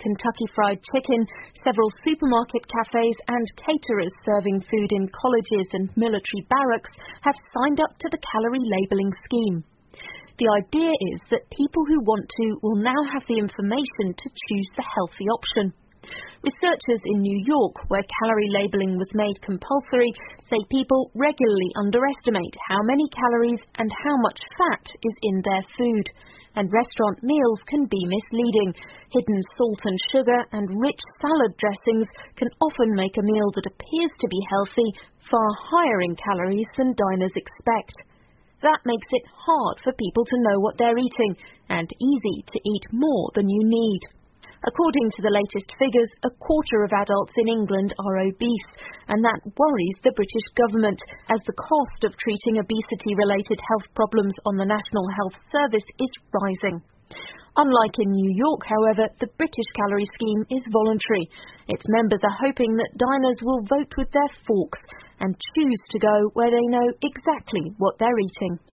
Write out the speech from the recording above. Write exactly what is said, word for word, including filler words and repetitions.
Kentucky Fried Chicken, several supermarket cafes and caterers serving food in colleges and military barracks have signed up to the calorie labelling scheme. The idea is that people who want to will now have the information to choose the healthy option. Researchers in New York, where calorie labelling was made compulsory, say people regularly underestimate how many calories and how much fat is in their food. And restaurant meals can be misleading. Hidden salt and sugar and rich salad dressings can often make a meal that appears to be healthy far higher in calories than diners expect. That makes it hard for people to know what they're eating and easy to eat more than you need. According to the latest figures, a quarter of adults in England are obese, and that worries the British government, as the cost of treating obesity-related health problems on the National Health Service is rising. Unlike in New York, however, the British calorie scheme is voluntary. Its members are hoping that diners will vote with their forks and choose to go where they know exactly what they're eating.